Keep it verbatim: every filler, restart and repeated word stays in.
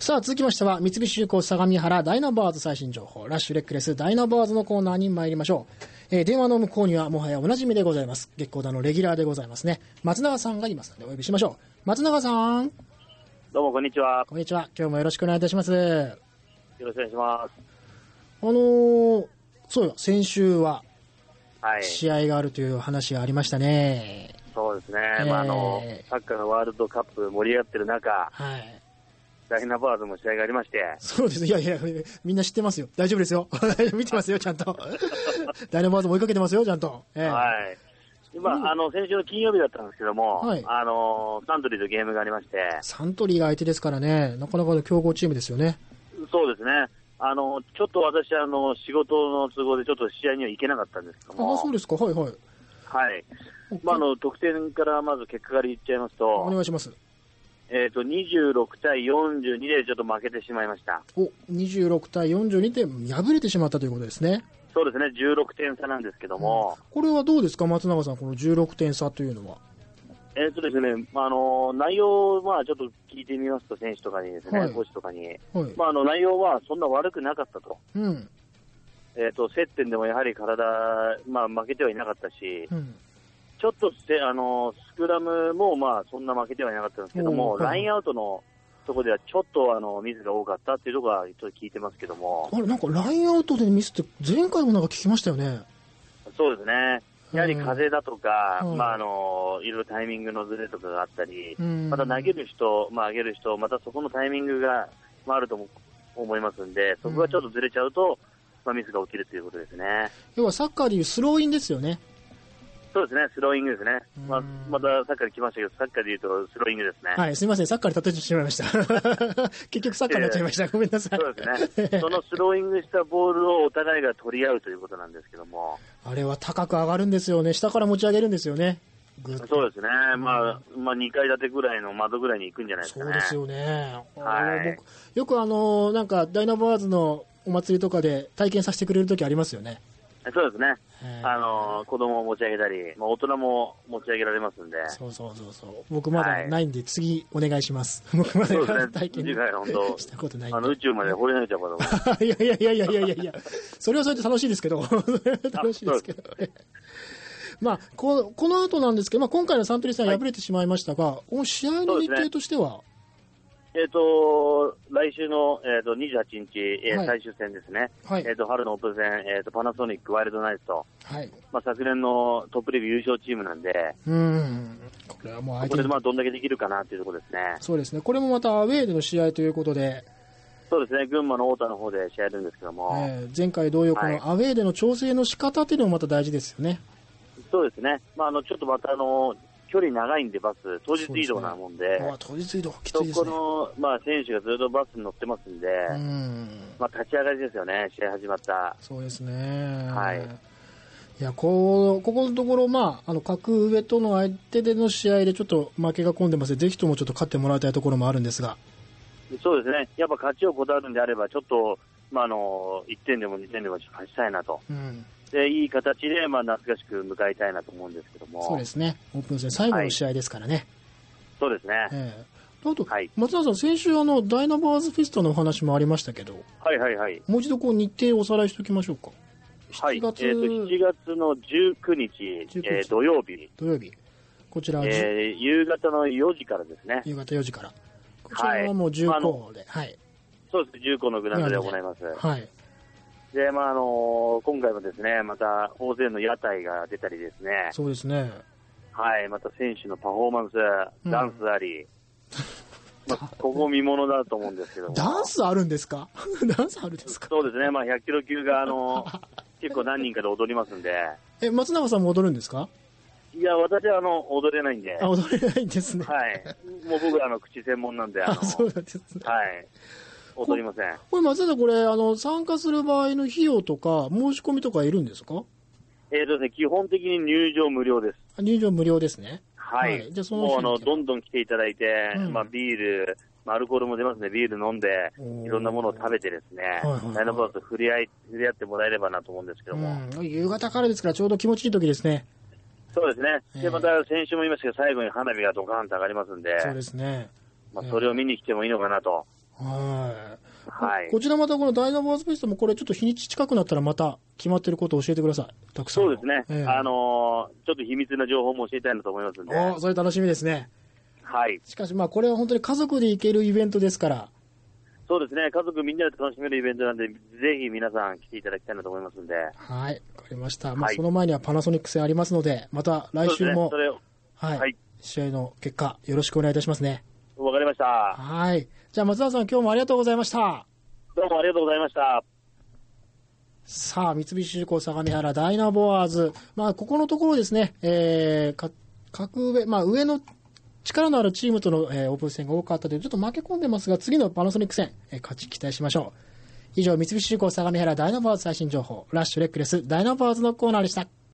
さあ続きましては三菱重工相模原ダイナバーズ最新情報ラッシュレックレスダイナバーズのコーナーに参りましょう。えー、電話の向こうにはもはやおなじみでございます。月光団のレギュラーでございますね。松永さんがいますのでお呼びしましょう。松永さん。 どうもこんにちは。 こんにちは。今日もよろしくお願いいたします。よろしくお願いします。 あのー、そうよ、先週ははい。 試合があるという話がありましたね。 そうですね。 えー、 まあ、あの、サッカーのワールドカップ盛り上がってる中、 はい。 ダイナバーズも試合がありまして。 そうです。いやいや、みんな知ってますよ。大丈夫ですよ。見てますよ、ちゃんと。ダイナバーズも追いかけてますよ、ちゃんと。えー、 はい。今、うん、あの、先週の金曜日だったんですけども、はい、あの、サントリーとゲームがありまして。 サントリーが相手ですからね、なかなかの強豪チームですよね。 そうですね。あの、ちょっと私、あの、仕事の都合でちょっと試合には行けなかったんですけども。 あ、そうですか。はいはい。 はい。まあ、あの、得点からまず結果から言っちゃいますと。 お願いします。 えっと、にじゅうろくたいよんじゅうにでちょっと負けてしまいました。 お、にじゅうろくたいよんじゅうにで敗れてしまったということですね。 そうですね、じゅうろくてん差なんですけども。 うん、これはどうですか、松永さん、このじゅうろくてん差というのは。 えっとですね、あの、内容を、まあ、ちょっと聞いてみますと、選手とかにですね、はい、コーチとかに。はい、まあ、あの、内容はそんな悪くなかったと。 うん。 えっと、接点でもやはり体、まあ、負けてはいなかったし、うん、ちょっとしてあのスクラムもまあそんな負けてはいなかったんですけども、ラインアウトのところではちょっとあのミスが多かったっていうところはちょっと聞いてますけども。 あれ、なんかラインアウトでミスって前回もなんか聞きましたよね。 そうですね。やはり風だとか、うん、まああのいろいろタイミングのズレとかがあったり、うん、また投げる人、まあ上げる人、またそこのタイミングが、まあ、あると思いますんで、そこがちょっとずれちゃうと、うん、まあミスが起きるということですね。 要はサッカーでいうスローインですよね。 そうですね、スローイングですね。まあ、またサッカーで来ましたけど、サッカーで言うとスローイングですね。 はい、すみません、サッカーで例えてしまいました。結局サッカーになっちゃいました。ごめんなさい。 そうですね。そのスローイングしたボールをお互いが取り合うということなんですけども。 あれは高く上がるんですよね。下から持ち上げるんですよね。 そうですね。まあ、まあにかい建てぐらいの窓ぐらいに行くんじゃないですかね。 そうですよね。 はい。 よくあの、なんかダイナバーズのお祭りとかで体験させてくれるときありますよね。 そうですね。あの子供を持ち上げたり、まあ、大人も持ち上げられますんで。 そうそうそうそう。僕まだないんで、はい、次お願いします。僕まだ体験したことないんで。 あの宇宙まで放り投げちゃうかと思う。 いやいやいやいやいやいやいや。それはそれで楽しいですけど。楽しいですけど。まあここの後なんですけど、まあ今回のサントリーさん敗れてしまいましたが、はい、試合の日程としては。 えっ、ー、と、来週の、えー、とにじゅうはちにち、えーはい、最終戦ですね。はい、えっ、ー、と、春のオープン戦、えっ、ー、と、パナソニックワイルドナイツと、はい、まあ、昨年のトップリーグ優勝チームなんで、 うん。これはもう相手ここでまあ、どんだけできるかなっていうところですね。 そうですね。これもまたアウェーでの試合ということで、 そうですね。群馬の太田の方で試合やるんですけども。 えー、前回同様、このアウェーでの調整の仕方っていうのもまた大事ですよね。 はい、そうですね。まあ、あの、ちょっとまたあの、距離長いんでバス、当日移動なもんで、 でね、当日移動きついですね。 そこの、まあ、選手がずっとバスに乗ってますんで、うんまあ、立ち上がりですよね、試合始まった。 そうですね。 はい。 いや、こう、ここのところ、まあ、あの、格上との相手での試合でちょっと負けが込んでますので、ぜひともちょっと勝ってもらいたいところもあるんですが。 そうですね。やっぱ勝ちをこだわるんであれば、ちょっと、まあ、あの、いってんでもにてんでも勝ちたいなと。うんでいい形で、まあ、夏合宿迎えたいなと思うんですけども。 そうですね。オープン戦最後の試合ですからね。はい、 そうですね。 えー、あと、はい、松永さん、先週あの、ダイナバーズフェスタのお話もありましたけど。 はいはいはい。 もう一度こう日程をおさらいしておきましょうか。 はい。しちがつ、えー、としちがつのじゅうくにち、えー、土曜日。 土曜日。こちらは、 えー、夕方のよじからですね。 夕方よじから。こちらはもう重工で。はい。はい、 そうです。重工のグラウンドで行います。 はい。 で、まあ、あのー、今回もですね、また大勢の屋台が出たりですね。 そうですね。 はい、また選手のパフォーマンス、ダンスあり。うんまあ、ここ見ものだと思うんですけども。 ダンスあるんですかダンスあるんですか。 そうですね、まあ、ひゃっキロ級が、あのー、結構何人かで踊りますんで。 え、松永さんも踊るんですか。 いや、私はあの、踊れないんで。 あ、踊れないんですね。 はい。もう僕はあの、口専門なんで、あの、 あ、そうなんですね。 はい。踊りません。 これ、松永さん、これ、あの、参加する場合の費用とか、申し込みとかいるんですか。 えーとですね、基本的に入場無料です。 入場無料ですね。 はい。はい、じゃそのもうあの、どんどん来ていただいて、うん、まあ、ビール、まあ、アルコールも出ますね、ビール飲んで、いろんなものを食べてですね、ダイナバーズと触れ合い、触れ合ってもらえればなと思うんですけども。 うん、夕方からですから、ちょうど気持ちいい時ですね。 そうですね。で、また先週も言いましたけど、最後に花火がドカーンと上がりますんで、 そうですね。 まあ、それを見に来てもいいのかなとはい。 はい。 こちらまたこのダイナバーズフェストもこれちょっと日にち近くなったらまた決まっていることを教えてください。たくさん。 そうですね。えー、あのー、ちょっと秘密な情報も教えたいなと思いますんで。 お、それ楽しみですね。 はい。 しかしまあこれは本当に家族で行けるイベントですから。 そうですね。家族みんなで楽しめるイベントなんで、ぜひ皆さん来ていただきたいなと思いますんで。 はい。わかりました。はい、まあその前にはパナソニック戦ありますので、また来週も、 それをはい、はい。試合の結果よろしくお願いいたしますね。 わかりました。 はい。じゃあ松田さん今日もありがとうございました。 どうもありがとうございました。 さあ、三菱重工相模原ダイナボアーズ。まあ、ここのところですね、えー、か、格上、まあ、上の力のあるチームとの、えー、オープン戦が多かったという、ちょっと負け込んでますが、次のパナソニック戦、えー、勝ち期待しましょう。以上、三菱重工相模原ダイナボアーズ最新情報、ラッシュレックレスダイナボアーズのコーナーでした。